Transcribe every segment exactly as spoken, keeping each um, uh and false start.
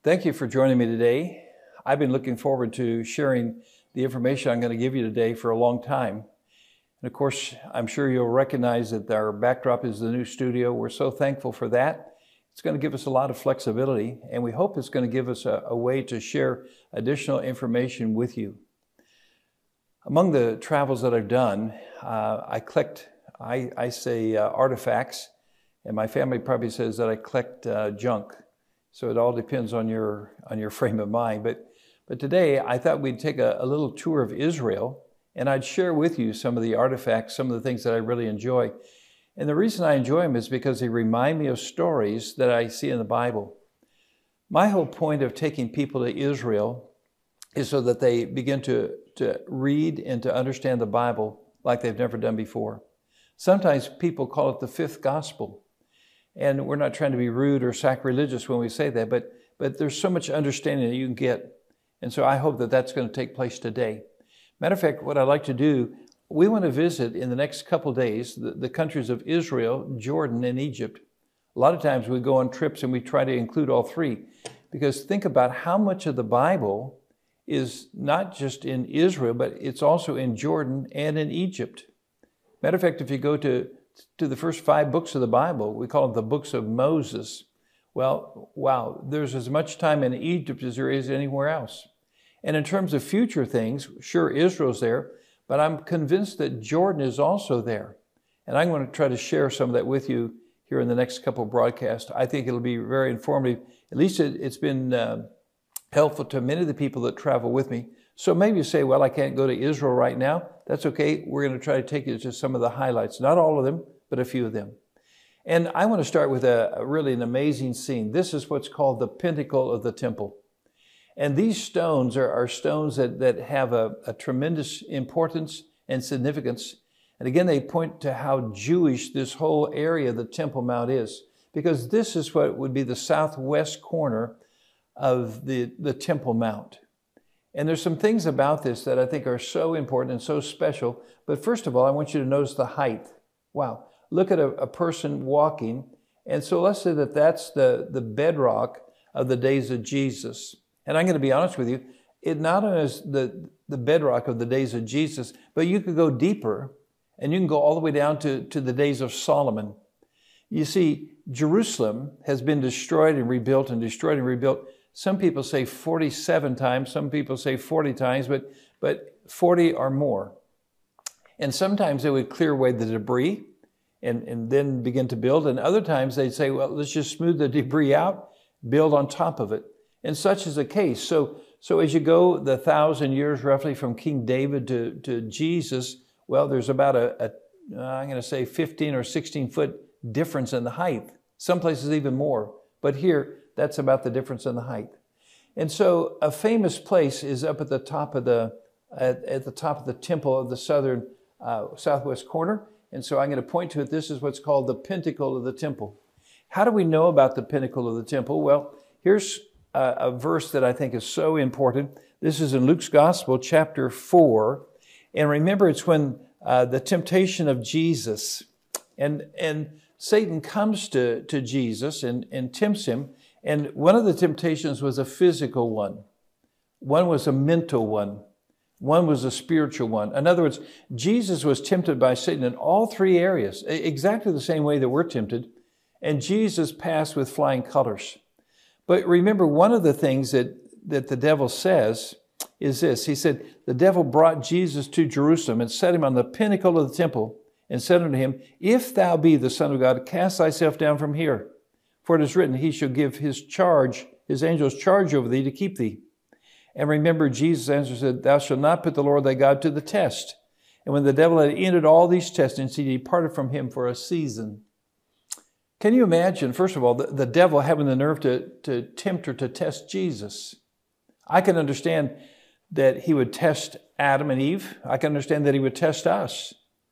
Thank you for joining me today. I've been looking forward to sharing the information I'm going to give you today for a long time. And of course, I'm sure you'll recognize that our backdrop is the new studio. We're so thankful for that. It's going to give us a lot of flexibility, and we hope it's going to give us a, a way to share additional information with you. Among the travels that I've done, uh, I collect, I, I say uh, artifacts, and my family probably says that I collect uh, junk. So it all depends on your on your frame of mind. But but today I thought we'd take a, a little tour of Israel, and I'd share with you some of the artifacts, some of the things that I really enjoy. And the reason I enjoy them is because they remind me of stories that I see in the Bible. My whole point of taking people to Israel is so that they begin to, to read and to understand the Bible like they've never done before. Sometimes people call it the fifth gospel. And we're not trying to be rude or sacrilegious when we say that, but, but there's so much understanding that you can get. And so I hope that that's going to take place today. Matter of fact, what I'd like to do, we want to visit in the next couple of days the, the countries of Israel, Jordan, and Egypt. A lot of times we go on trips and we try to include all three, because think about how much of the Bible is not just in Israel, but it's also in Jordan and in Egypt. Matter of fact, if you go to to the first five books of the Bible, we call them the books of Moses. Well, wow, there's as much time in Egypt as there is anywhere else. And in terms of future things, sure, Israel's there, but I'm convinced that Jordan is also there. And I'm going to try to share some of that with you here in the next couple of broadcasts. I think it'll be very informative. At least it, it's been uh, helpful to many of the people that travel with me. So maybe you say, well, I can't go to Israel right now. That's okay. We're going to try to take you to some of the highlights. Not all of them, but a few of them. And I want to start with a, a really an amazing scene. This is what's called the pinnacle of the temple. And these stones are, are stones that, that have a, a tremendous importance and significance. And again, they point to how Jewish this whole area of the Temple Mount is, because this is what would be the southwest corner of the, the Temple Mount. And there's some things about this that I think are so important and so special. But first of all, I want you to notice the height. Wow. Look at a, a person walking. And so let's say that that's the, the bedrock of the days of Jesus. And I'm going to be honest with you, it not only is the, the bedrock of the days of Jesus, but you could go deeper and you can go all the way down to, to the days of Solomon. You see, Jerusalem has been destroyed and rebuilt and destroyed and rebuilt. Some people say forty-seven times, some people say forty times, but, but forty or more. And sometimes they would clear away the debris and, and then begin to build. And other times they'd say, well, let's just smooth the debris out, build on top of it. And such is the case. So, so as you go the thousand years roughly from King David to, to Jesus, well, there's about a, a I'm going to say fifteen or sixteen foot difference in the height. Some places even more. But here, that's about the difference in the height. And so a famous place is up at the top of the at, at the top of the temple of the southern uh, southwest corner. And so I'm going to point to it. This is what's called the pinnacle of the temple. How do we know about the pinnacle of the temple? Well, here's a, a verse that I think is so important. This is in Luke's Gospel, chapter four. And remember, it's when uh, the temptation of Jesus and and Satan comes to, to Jesus and, and tempts him. And one of the temptations was a physical one. One was a mental one. One was a spiritual one. In other words, Jesus was tempted by Satan in all three areas, exactly the same way that we're tempted. And Jesus passed with flying colors. But remember, one of the things that, that the devil says is this. He said, the devil brought Jesus to Jerusalem and set him on the pinnacle of the temple and said unto him, if thou be the Son of God, cast thyself down from here. For it is written, he shall give his charge, his angels charge over thee to keep thee. And remember, Jesus answered, said, thou shalt not put the Lord thy God to the test. And when the devil had ended all these testings, he departed from him for a season. Can you imagine, first of all, the, the devil having the nerve to, to tempt or to test Jesus? I can understand that he would test Adam and Eve. I can understand that he would test us.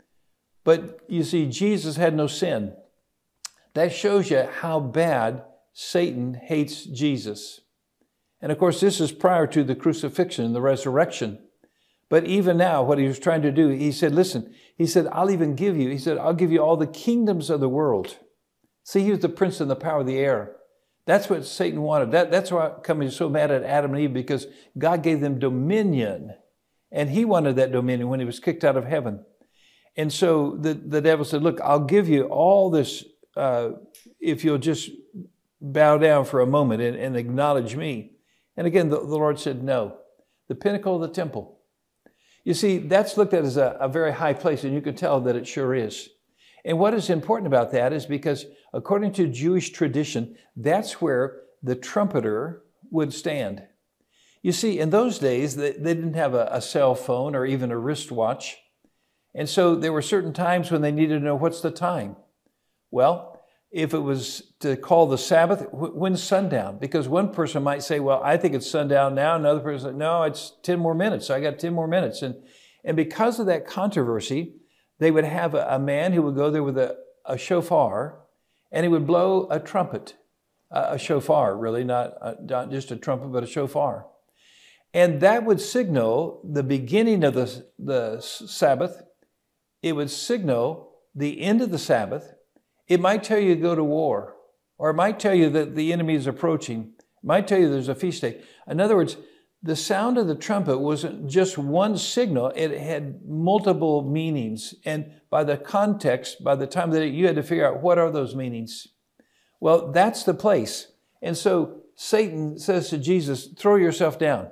But you see, Jesus had no sin. That shows you how bad Satan hates Jesus. And of course, this is prior to the crucifixion and the resurrection. But even now, what he was trying to do, he said, listen, he said, I'll even give you, he said, I'll give you all the kingdoms of the world. See, he was the prince and the power of the air. That's what Satan wanted. That, that's why coming so mad at Adam and Eve, because God gave them dominion. And he wanted that dominion when he was kicked out of heaven. And so the, the devil said, look, I'll give you all this uh, if you'll just bow down for a moment and, and acknowledge me. And again, the, the Lord said, no. The pinnacle of the temple. You see, that's looked at as a, a very high place, and you can tell that it sure is. And what is important about that is because according to Jewish tradition, that's where the trumpeter would stand. You see, in those days, they, they didn't have a, a cell phone or even a wristwatch. And so there were certain times when they needed to know what's the time. Well, if it was to call the Sabbath, when's sundown? Because one person might say, well, I think it's sundown now. Another person, no, it's ten more minutes. So I got ten more minutes. And, and because of that controversy, they would have a, a man who would go there with a, a shofar, and he would blow a trumpet, a, a shofar, really, not, a, not just a trumpet, but a shofar. And that would signal the beginning of the, the Sabbath. It would signal the end of the Sabbath. It might tell you to go to war, or it might tell you that the enemy is approaching. It might tell you there's a feast day. In other words, the sound of the trumpet wasn't just one signal. It had multiple meanings. And by the context, by the time that it, you had to figure out what are those meanings. Well, that's the place. And so Satan says to Jesus, throw yourself down.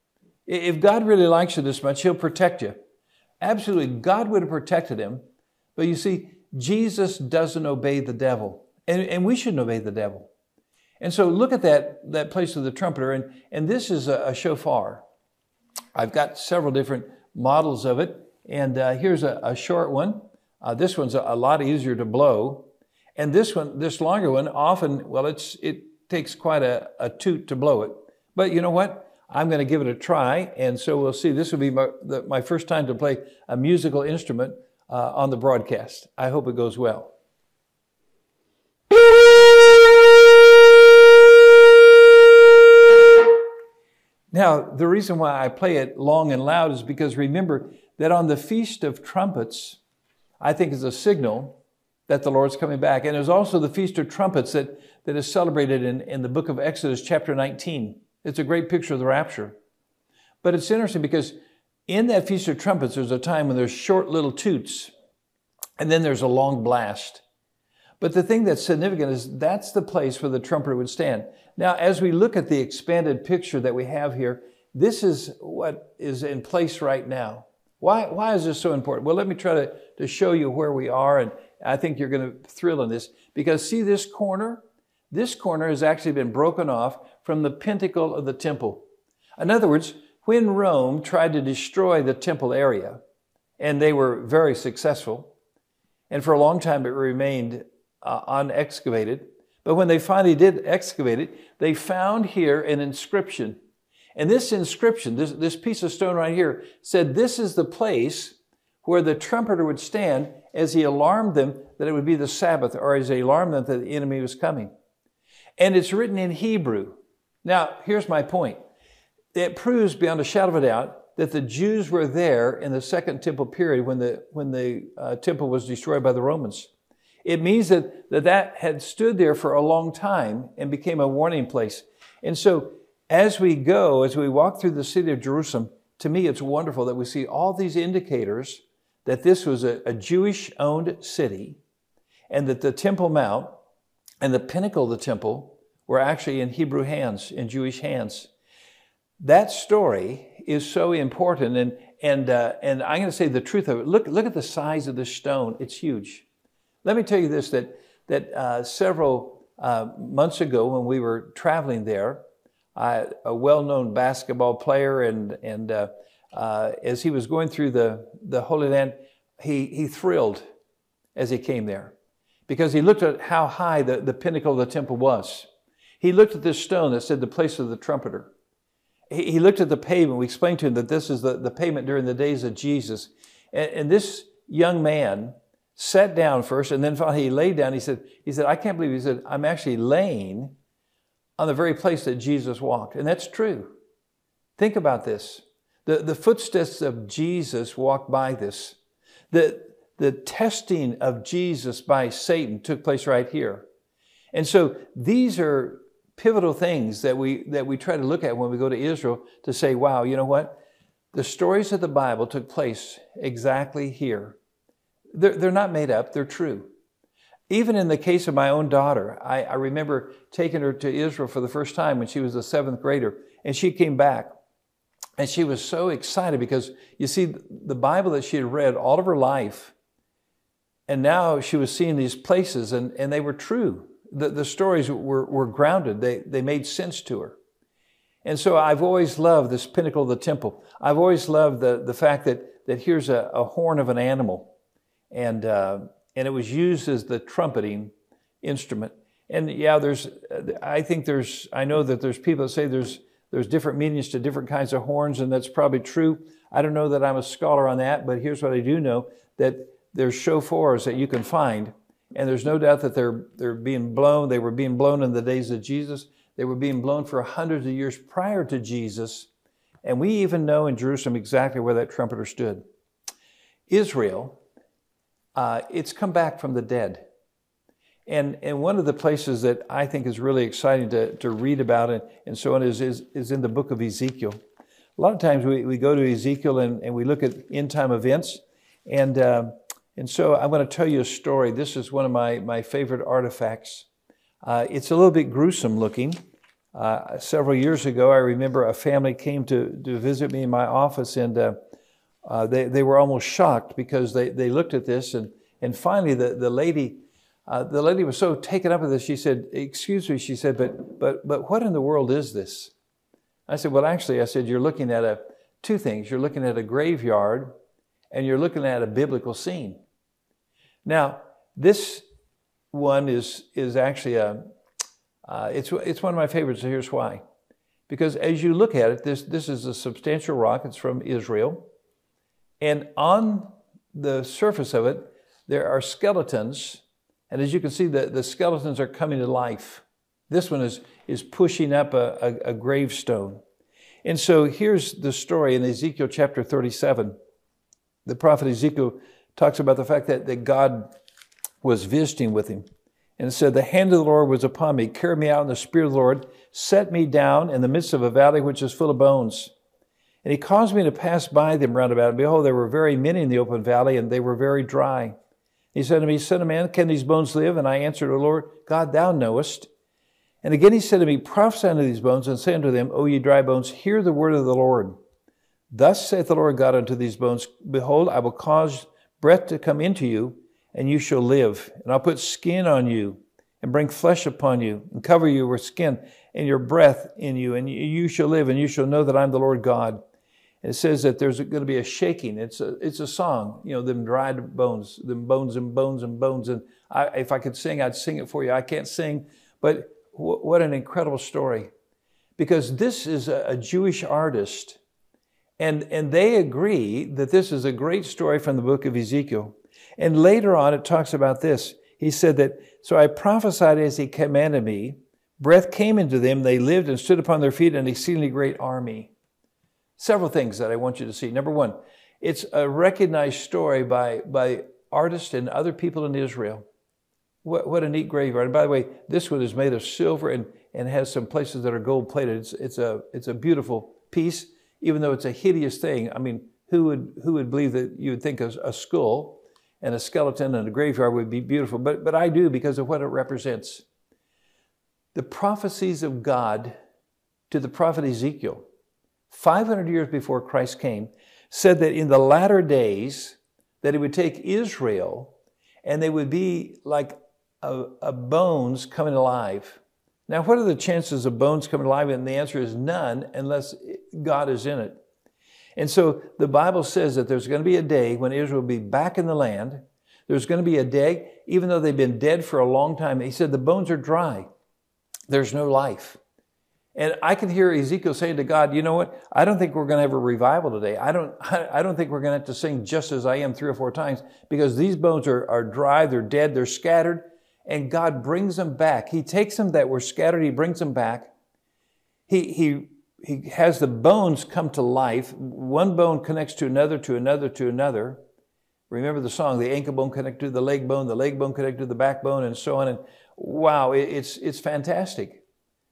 If God really likes you this much, he'll protect you. Absolutely, God would have protected him. But you see, Jesus doesn't obey the devil. And, and we shouldn't obey the devil. And so look at that, that place of the trumpeter. And, and this is a, a shofar. I've got several different models of it. And uh, here's a, a short one. Uh, this one's a, a lot easier to blow. And this one, this longer one, often, well, it's it takes quite a, a toot to blow it. But you know what? I'm going to give it a try. And so we'll see. This will be my, the, my first time to play a musical instrument uh, on the broadcast. I hope it goes well. Now, the reason why I play it long and loud is because remember that on the Feast of Trumpets, I think is a signal that the Lord's coming back. And there's also the Feast of Trumpets that, that is celebrated in, in the book of Exodus, chapter nineteen. It's a great picture of the rapture. But it's interesting because in that Feast of Trumpets, there's a time when there's short little toots, and then there's a long blast. But the thing that's significant is that's the place where the trumpeter would stand. Now, as we look at the expanded picture that we have here, this is what is in place right now. Why, why is this so important? Well, let me try to, to show you where we are, and I think you're going to thrill in this. Because see this corner? This corner has actually been broken off from the pinnacle of the temple. In other words, when Rome tried to destroy the temple area, and they were very successful, and for a long time it remained uh, unexcavated, but when they finally did excavate it, they found here an inscription. And this inscription, this, this piece of stone right here, said this is the place where the trumpeter would stand as he alarmed them that it would be the Sabbath, or as he alarmed them that the enemy was coming. And it's written in Hebrew. Now, here's my point. It proves beyond a shadow of a doubt that the Jews were there in the Second Temple period when the, when the uh, temple was destroyed by the Romans. It means that, that that had stood there for a long time and became a warning place. And so as we go, as we walk through the city of Jerusalem, to me it's wonderful that we see all these indicators that this was a, a Jewish-owned city and that the Temple Mount and the pinnacle of the temple were actually in Hebrew hands, in Jewish hands. That story is so important, and and uh, and I'm going to say the truth of it. Look look at the size of this stone; it's huge. Let me tell you this: that that uh, several uh, months ago, when we were traveling there, uh, a well-known basketball player, and and uh, uh, as he was going through the the Holy Land, he he thrilled as he came there, because he looked at how high the, the pinnacle of the temple was. He looked at this stone that said the place of the trumpeter. He, he looked at the pavement. We explained to him that this is the, the pavement during the days of Jesus. And, and this young man sat down first, and then finally he laid down. He said, he said, I can't believe it. He said, I'm actually laying on the very place that Jesus walked. And that's true. Think about this. The, the footsteps of Jesus walked by this. The, the testing of Jesus by Satan took place right here. And so these are pivotal things that we that we try to look at when we go to Israel to say, wow, you know what? The stories of the Bible took place exactly here. They're, they're not made up, they're true. Even in the case of my own daughter, I, I remember taking her to Israel for the first time when she was a seventh grader, and she came back. And she was so excited because, you see, the Bible that she had read all of her life, and now she was seeing these places, and, and they were true. The, the stories were, were grounded. They, they made sense to her. And so I've always loved this pinnacle of the temple. I've always loved the, the fact that, that here's a, a horn of an animal, and, uh, and it was used as the trumpeting instrument. And yeah, there's, I think there's, I know that there's people that say there's, there's different meanings to different kinds of horns, and that's probably true. I don't know that I'm a scholar on that, but here's what I do know, that there's shofars that you can find, and there's no doubt that they're, they're being blown. They were being blown in the days of Jesus. They were being blown for hundreds of years prior to Jesus, and we even know in Jerusalem exactly where that trumpeter stood. Israel, uh, it's come back from the dead. And, and one of the places that I think is really exciting to, to read about and, and so on is, is, is in the book of Ezekiel. A lot of times we, we go to Ezekiel and, and we look at end-time events. And, uh, and so I'm going to tell you a story. This is one of my, my favorite artifacts. Uh, it's a little bit gruesome looking. Uh, several years ago, I remember a family came to, to visit me in my office, and uh, uh, they, they were almost shocked because they, they looked at this. And, and finally, the, the lady... Uh, the lady was so taken up with this, she said, excuse me, she said, but but but what in the world is this? I said, well, actually, I said, you're looking at a two things. You're looking at a graveyard, and you're looking at a biblical scene. Now, this one is is actually a, uh, it's, it's one of my favorites, and here's why. Because as you look at it, this, this is a substantial rock. It's from Israel. And on the surface of it, there are skeletons. And as you can see, the, the skeletons are coming to life. This one is, is pushing up a, a, a gravestone. And so here's the story in Ezekiel chapter thirty-seven. The prophet Ezekiel talks about the fact that, that God was visiting with him. And it said, the hand of the Lord was upon me, carried me out in the spirit of the Lord, set me down in the midst of a valley which is full of bones. And he caused me to pass by them round about. And behold, there were very many in the open valley, and they were very dry. He said to me, son of man, can these bones live? And I answered, O Lord, God, thou knowest. And again he said to me, prophesy unto these bones, and say unto them, O ye dry bones, hear the word of the Lord. Thus saith the Lord God unto these bones, behold, I will cause breath to come into you, and you shall live. And I'll put skin on you, and bring flesh upon you, and cover you with skin, and your breath in you, and you shall live, and you shall know that I'm the Lord God. It says that there's going to be a shaking. It's a, it's a song, you know, them dried bones, them bones and bones and bones. And I, if I could sing, I'd sing it for you. I can't sing, but w- what an incredible story. Because this is a, a Jewish artist, and, and they agree that this is a great story from the book of Ezekiel. And later on, it talks about this. He said that, so I prophesied as he commanded me. Breath came into them. They lived and stood upon their feet, an exceedingly great army. Several things that I want you to see. Number one, it's a recognized story by, by artists and other people in Israel. What, what a neat graveyard. And by the way, this one is made of silver and, and has some places that are gold plated. It's, it's, a, it's a beautiful piece, even though it's a hideous thing. I mean, who would, who would believe that you would think a, a skull and a skeleton and a graveyard would be beautiful? But, but I do, because of what it represents. The prophecies of God to the prophet Ezekiel, five hundred years before Christ came, said that in the latter days that he would take Israel and they would be like a, a bones coming alive. Now, what are the chances of bones coming alive? And the answer is none unless God is in it. And so the Bible says that there's going to be a day when Israel will be back in the land. There's going to be a day, even though they've been dead for a long time. He said the bones are dry. There's no life. And I can hear Ezekiel saying to God, you know what? I don't think we're going to have a revival today. I don't, I don't think we're going to have to sing Just As I Am three or four times, because these bones are, are dry, they're dead, they're scattered, and God brings them back. He takes them that were scattered, he brings them back. He, he, he has the bones come to life. One bone connects to another, to another, to another. Remember the song, the ankle bone connected to the leg bone, the leg bone connected to the backbone, and so on. And wow, it's, it's fantastic.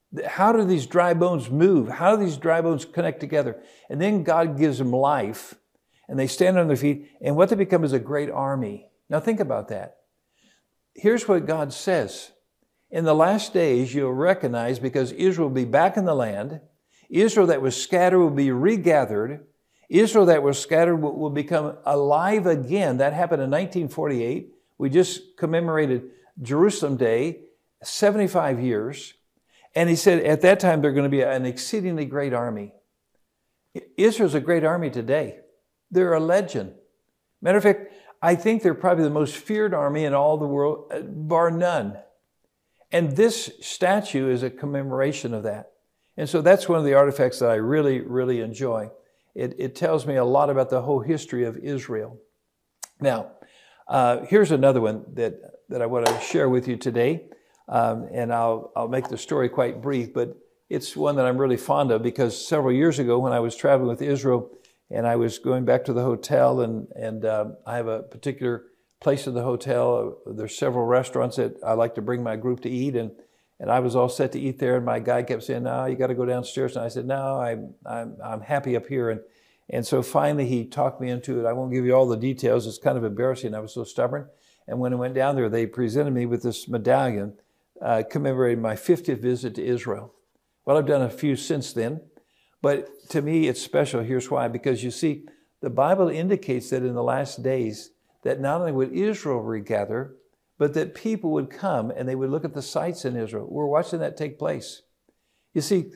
How do these dry bones move? How do these dry bones connect together? And then God gives them life, and they stand on their feet, and what they become is a great army. Now think about that. Here's what God says. In the last days, you'll recognize, because Israel will be back in the land, Israel that was scattered will be regathered. Israel that was scattered will, will become alive again. That happened in nineteen forty-eight. We just commemorated Jerusalem Day, seventy-five years. And he said at that time they're going to be an exceedingly great army. Israel's a great army today. They're a legend. Matter of fact, I think they're probably the most feared army in all the world, bar none. And this statue is a commemoration of that. And so that's one of the artifacts that I really, really enjoy. It, it tells me a lot about the whole history of Israel. Now, uh, here's another one that, that I want to share with you today. Um, and I'll, I'll make the story quite brief, but it's one that I'm really fond of, because several years ago when I was traveling with Israel and I was going back to the hotel, and, and uh, I have a particular place in the hotel. There's several restaurants that I like to bring my group to eat, and, and I was all set to eat there, and my guide kept saying, no, you got to go downstairs. And I said, no, I'm, I'm, I'm happy up here. And, and so finally he talked me into it. I won't give you all the details. It's kind of embarrassing. I was so stubborn. And when I went down there, they presented me with this medallion uh, commemorating my fiftieth visit to Israel. Well, I've done a few since then, but to me it's special. Here's why. Because you see, the Bible indicates that in the last days, that not only would Israel regather, but that people would come and they would look at the sights in Israel. We're watching that take place. You see,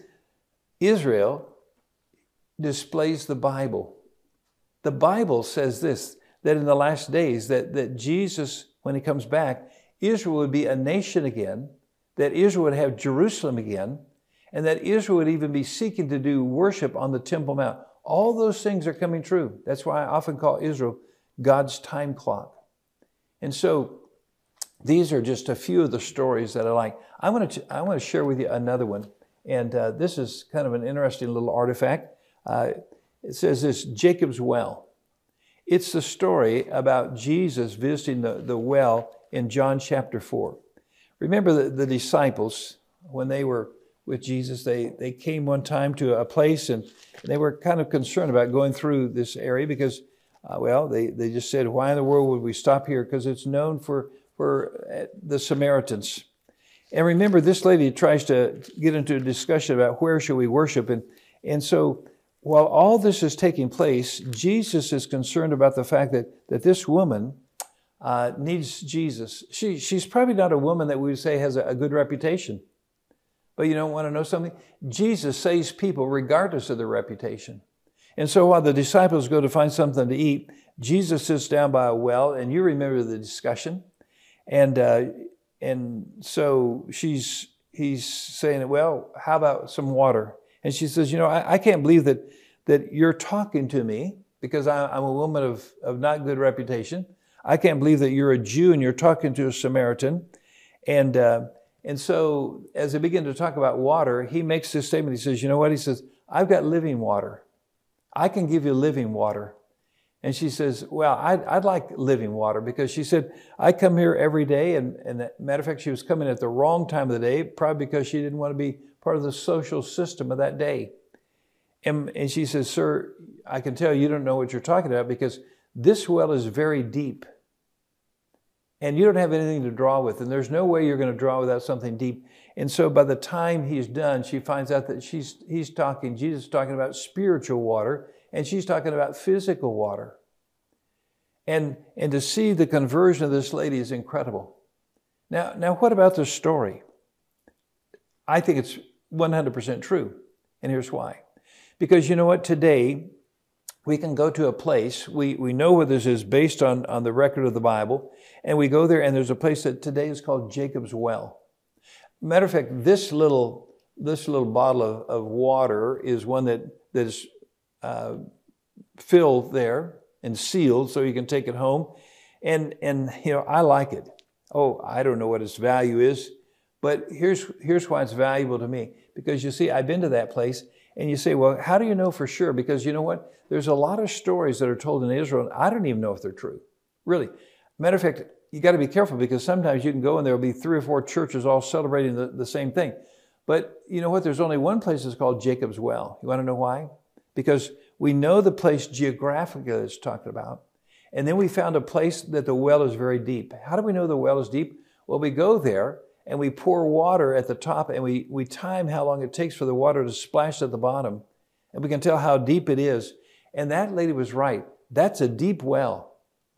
Israel displays the Bible. The Bible says this, that in the last days, that, that Jesus, when he comes back, Israel would be a nation again, that Israel would have Jerusalem again, and that Israel would even be seeking to do worship on the Temple Mount. All those things are coming true. That's why I often call Israel God's time clock. And so these are just a few of the stories that I like. I want to, I want to share with you another one. And uh, this is kind of an interesting little artifact. Uh, it says this, Jacob's Well. It's the story about Jesus visiting the, the well in John chapter four. Remember the, the disciples, when they were with Jesus, they, they came one time to a place, and they were kind of concerned about going through this area because, uh, well, they, they just said, why in the world would we stop here? Because it's known for, for the Samaritans. And remember, this lady tries to get into a discussion about where should we worship. And, and so while all this is taking place, Jesus is concerned about the fact that, that this woman uh, needs Jesus. She, she's probably not a woman that we would say has a, a good reputation. But you don't want to know something? Jesus saves people regardless of their reputation. And so while the disciples go to find something to eat, Jesus sits down by a well, and you remember the discussion. And uh, and so she's he's saying, well, how about some water? And she says, you know, I, I can't believe that that you're talking to me because I, I'm a woman of, of not good reputation. I can't believe that you're a Jew and you're talking to a Samaritan. And uh, and so as they begin to talk about water, he makes this statement. He says, you know what? He says, I've got living water. I can give you living water. And she says, well, I'd, I'd like living water, because she said, I come here every day. And, and matter of fact, she was coming at the wrong time of the day, probably because she didn't want to be part of the social system of that day. And, and she says, sir, I can tell you don't know what you're talking about, because this well is very deep. And you don't have anything to draw with. And there's no way you're going to draw without something deep. And so by the time he's done, she finds out that she's he's talking, Jesus is talking about spiritual water, and she's talking about physical water. And, and to see the conversion of this lady is incredible. Now, now, what about the story? I think it's one hundred percent true. And here's why. Because you know what? Today, we can go to a place, we, we know where this is based on, on the record of the Bible, and we go there, and there's a place that today is called Jacob's Well. Matter of fact, this little this little bottle of, of water is one that, that is uh, filled there and sealed so you can take it home. And, and you know, I like it. Oh, I don't know what its value is, but here's, here's why it's valuable to me. Because you see, I've been to that place, and you say, well, how do you know for sure? Because you know what? There's a lot of stories that are told in Israel, and I don't even know if they're true. Really. Matter of fact, you got to be careful, because sometimes you can go and there'll be three or four churches all celebrating the, the same thing. But you know what? There's only one place that's called Jacob's Well. You want to know why? Because we know the place geographically it's talked about. And then we found a place that the well is very deep. How do we know the well is deep? Well, we go there and we pour water at the top, and we, we time how long it takes for the water to splash at the bottom. And we can tell how deep it is. And that lady was right. That's a deep well.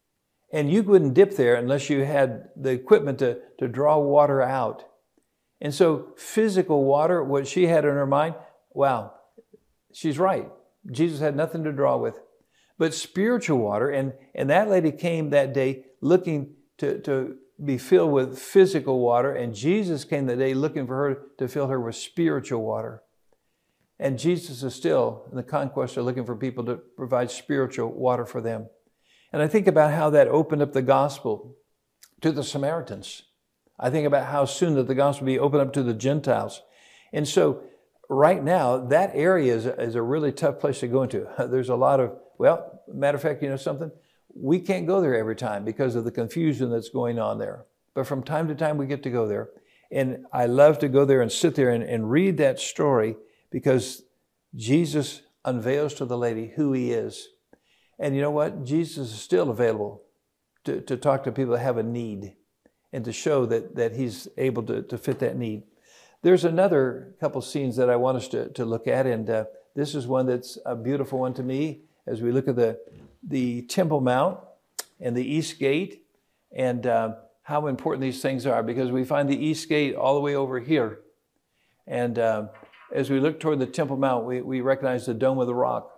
And you wouldn't dip there unless you had the equipment to, to draw water out. And so physical water, what she had in her mind, wow, she's right. Jesus had nothing to draw with. But spiritual water, and, and that lady came that day looking to, to be filled with physical water, and Jesus came that day looking for her to fill her with spiritual water. And Jesus is still in the conquest of looking for people to provide spiritual water for them. And I think about how that opened up the gospel to the Samaritans. I think about how soon that the gospel will be opened up to the Gentiles. And so right now, that area is a, is a really tough place to go into. There's a lot of, well, matter of fact, you know something? We can't go there every time because of the confusion that's going on there. But from time to time, we get to go there. And I love to go there and sit there and, and read that story, because Jesus unveils to the lady who he is. And you know what? Jesus is still available to, to talk to people that have a need and to show that, that he's able to, to fit that need. There's another couple scenes that I want us to, to look at, and uh, this is one that's a beautiful one to me as we look at the, the Temple Mount and the East Gate, and uh, how important these things are, because we find the East Gate all the way over here. And uh, as we look toward the Temple Mount, we, we recognize the Dome of the Rock.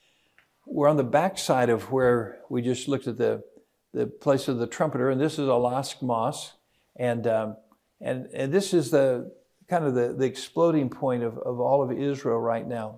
We're on the backside of where we just looked at the, the place of the trumpeter, and this is Alask Mosque, and, um, and, and this is the kind of the, the exploding point of, of all of Israel right now.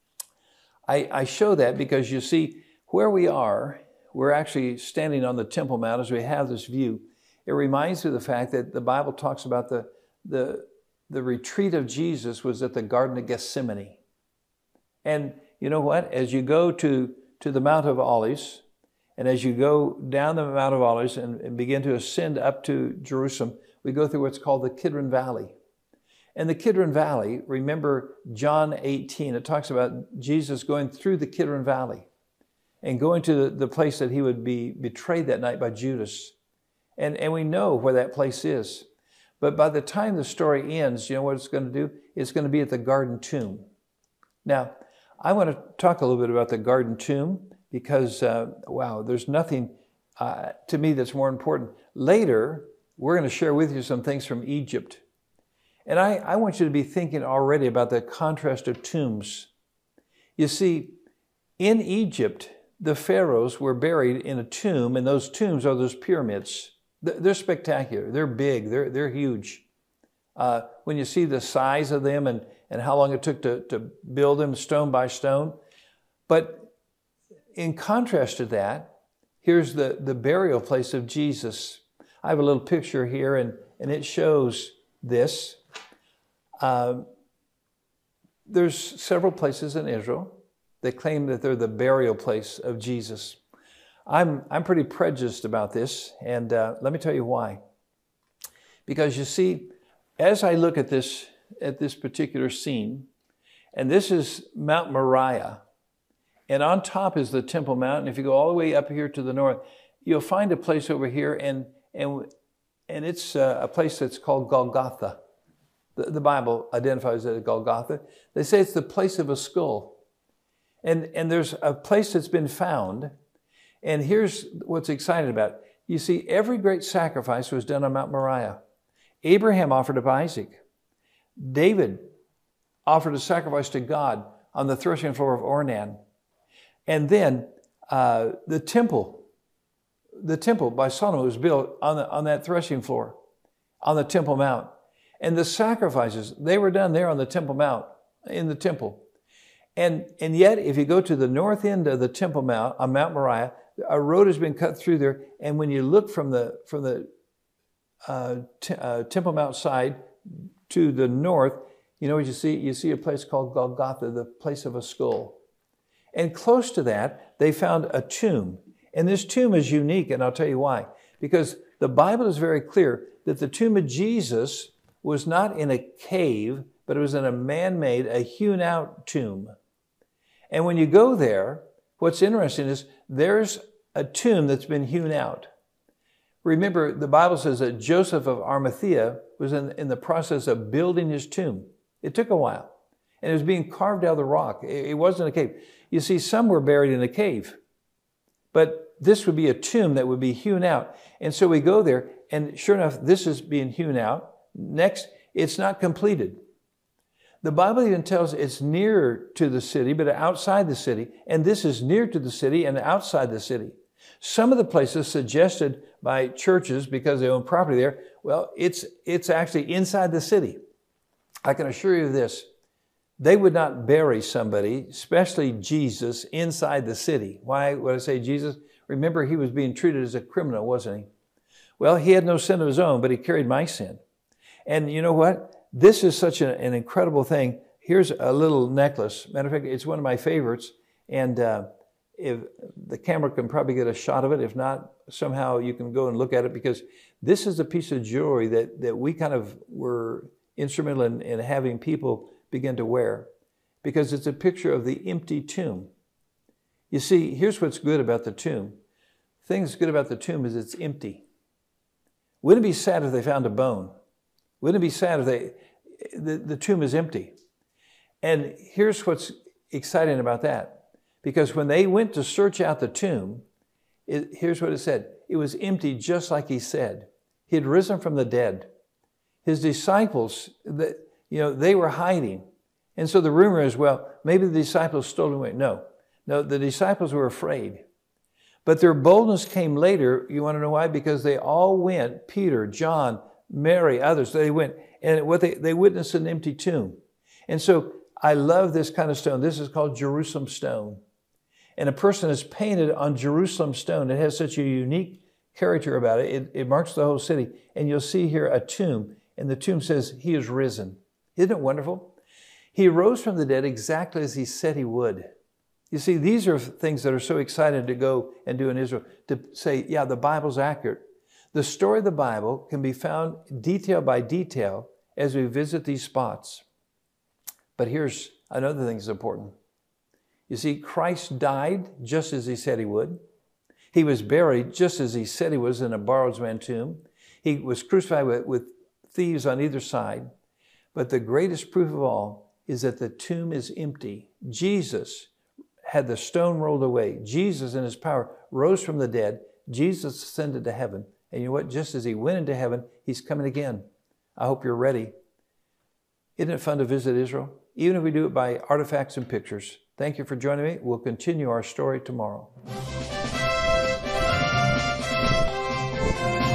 I, I show that because you see where we are, we're actually standing on the Temple Mount as we have this view. It reminds me of the fact that the Bible talks about the, the, the retreat of Jesus was at the Garden of Gethsemane. And you know what? As you go to, to the Mount of Olives, and as you go down the Mount of Olives and, and begin to ascend up to Jerusalem, we go through what's called the Kidron Valley. And the Kidron Valley, remember John eighteen, it talks about Jesus going through the Kidron Valley and going to the, the place that he would be betrayed that night by Judas. And, and we know where that place is. But by the time the story ends, you know what it's going to do? It's going to be at the Garden Tomb. Now, I want to talk a little bit about the Garden Tomb because, uh, wow, there's nothing uh, to me that's more important. Later, we're going to share with you some things from Egypt. And I, I want you to be thinking already about the contrast of tombs. You see, in Egypt, the pharaohs were buried in a tomb, and those tombs are those pyramids. They're spectacular. They're big. They're, they're huge. Uh, when you see the size of them and, and how long it took to, to build them stone by stone. But in contrast to that, here's the, the burial place of Jesus. I have a little picture here, and, and it shows this. Uh, there's several places in Israel that claim that they're the burial place of Jesus. I'm, I'm pretty prejudiced about this, and uh, let me tell you why. Because you see, as I look at this, at this particular scene, and this is Mount Moriah, and on top is the Temple Mount, and if you go all the way up here to the north, you'll find a place over here, and, and, and it's uh, a place that's called Golgotha. The, the Bible identifies it as Golgotha. They say it's the place of a skull. And, and there's a place that's been found. And here's what's exciting about it. You see, every great sacrifice was done on Mount Moriah. Abraham offered up Isaac. David offered a sacrifice to God on the threshing floor of Ornan. And then uh, the temple, the temple by Solomon was built on, the, on that threshing floor, on the Temple Mount. And the sacrifices, they were done there on the Temple Mount, in the temple. And, and yet, if you go to the north end of the Temple Mount, on Mount Moriah, a road has been cut through there. And when you look from the, from the uh, t- uh, Temple Mount side to the north, you know what you see? You see a place called Golgotha, the place of a skull. And close to that, they found a tomb. And this tomb is unique, and I'll tell you why. Because the Bible is very clear that the tomb of Jesus was not in a cave but it was in a man-made, a hewn-out tomb. And when you go there, what's interesting is there's a tomb that's been hewn out. Remember, the Bible says that Joseph of Arimathea was in, in the process of building his tomb. It took a while, and it was being carved out of the rock. It, it wasn't a cave. You see, some were buried in a cave, but this would be a tomb that would be hewn out. And so we go there, and sure enough, this is being hewn out. Next, it's not completed. The Bible even tells it's near to the city, but outside the city. And this is near to the city and outside the city. Some of the places suggested by churches, because they own property there, well, it's, it's actually inside the city. I can assure you of this. They would not bury somebody, especially Jesus, inside the city. Why would I say Jesus? Remember, he was being treated as a criminal, wasn't he? Well, he had no sin of his own, but he carried my sin. And you know what? This is such a, an incredible thing. Here's a little necklace. Matter of fact, it's one of my favorites. And uh, if the camera can probably get a shot of it. If not, somehow you can go and look at it, because this is a piece of jewelry that, that we kind of were instrumental in, in having people begin to wear, because it's a picture of the empty tomb. You see, here's what's good about the tomb. The thing that's good about the tomb is it's empty. Wouldn't it be sad if they found a bone? Wouldn't it be sad if they, the, the tomb is empty? And here's what's exciting about that. Because when they went to search out the tomb, it, here's what it said. It was empty just like he said. He had risen from the dead. His disciples, the, you know, they were hiding. And so the rumor is, well, maybe the disciples stole him away. No, no, the disciples were afraid. But their boldness came later. You want to know why? Because they all went, Peter, John, Mary, others, they went, and what they, they witnessed an empty tomb. And so I love this kind of stone. This is called Jerusalem stone. And a person is painted on Jerusalem stone. It has such a unique character about it. It, it marks the whole city. And you'll see here a tomb, and the tomb says, he is risen. Isn't it wonderful? He rose from the dead exactly as he said he would. You see, these are things that are so exciting to go and do in Israel, to say, yeah, the Bible's accurate. The story of the Bible can be found detail by detail as we visit these spots. But here's another thing that's important. You see, Christ died just as he said he would. He was buried just as he said he was, in a borrowed man's tomb. He was crucified with, with thieves on either side. But the greatest proof of all is that the tomb is empty. Jesus had the stone rolled away. Jesus in his power rose from the dead. Jesus ascended to heaven. And you know what? Just as he went into heaven, he's coming again. I hope you're ready. Isn't it fun to visit Israel? Even if we do it by artifacts and pictures. Thank you for joining me. We'll continue our story tomorrow.